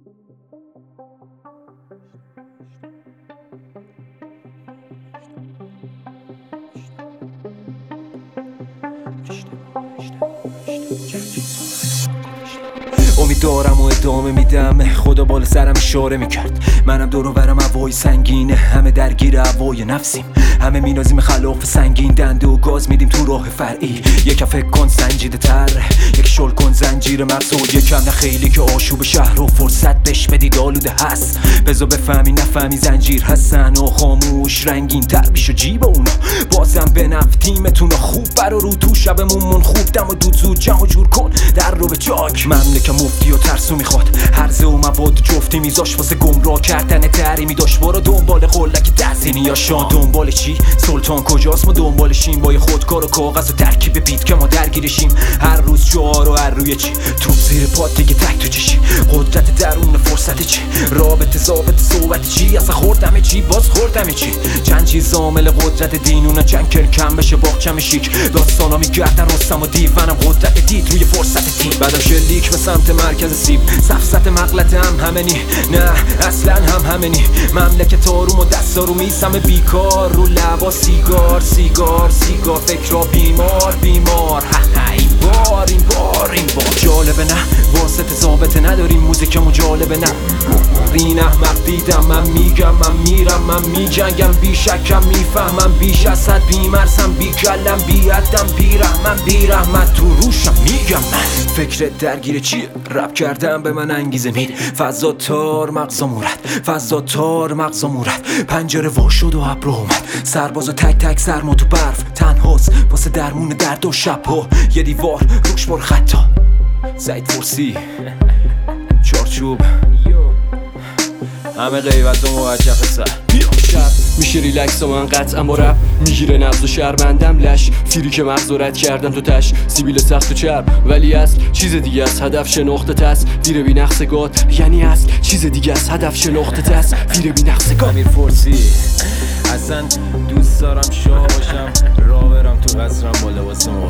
امید دارم و ادامه میدم، خدا بالا سرم اشاره میکرد. منم دور و برم هوای سنگینه، همه درگیر هوای نفسیم، همه مینازیم خلاف سنگین، دنده و گاز میدیم تو راه فرعی. یکم فکر کن سنجیده تر، یک شل کن زنجیر مغز و یکم نه خیلی که آشوب شهر و فرصت بش بدید آلوده هست. بذار بفهمی نفهمی زنجیر هستن و خاموش رنگین تر بیش و جیب اونا. بازم به نفت تیمتون خوب برا رو تو شبمون من خوب دم و دود زود جمع جور کن در رو به جاک. مملکه مفتی و ترسو میخواد هرزه و مواد جفتی میذاش واسه گمراه کردن تحریمی داشت. برو دنبال قلک دستینی یا شان. دنبال چی؟ سلطان کجاست؟ ما دنبالشیم با یه خودکار و کاغذ و ترکیب بیت که ما درگیرشیم. هر روز جوار و هر روی چی توپ زیر پات دیگه تک تو چشی. قدرت درون فرصت چی؟ رابطه ثابت صحبت چی؟ اصلا خوردم چی؟ باز خوردم چی؟ چند چیز عامل قدرت دینونه چند کم بشه باغچم شیک. داستانا میگردن رستم و دیوانم قدرت دید روی فرصت تیم. بعدم شلیک به سمت مرکز سیب سفسط مغلط همه نی. نه اصلا همه نی. مملکت آروم و دستا رو میز همه بیکار رو لبا سیگار فکرها بیمار این بار جالبه نه واسطه ثابته نداریم موزیکمو جالبه نه. این احمق دیدم من میگم من میرم من میجنگم بیشکم میفهمم بیش از حد بیمرسم بیکلم بیادم بیرحمت تو روشم میگم من. فکر درگیر چیه؟ رپ کردم به من انگیزه میده. فضا تار مغزا مورد پنجره وا شد و ابر اومد. سربازا تک سرما تو برف تنهاست واسه درمون درد و شبها. یه دیوار روش پر خطا سعید فرسی چارچوب همه غیبت و موجه سر. شب میشه ریلکس و من قطعا با رپ میگیره نبض و شرمندم لش. فیری که مغز رد کردن تو تش سیبیل سخت و چرب ولی اصل چیز دیگه است. هدف شناخته تست دیر بی نقص گات یعنی اصل چیز دیگه است. هدف شناخته تست دیر بی نقص گات. امیر فرسی اصلا دوست دارم شاه باشم راه برم تو قصرم با لباس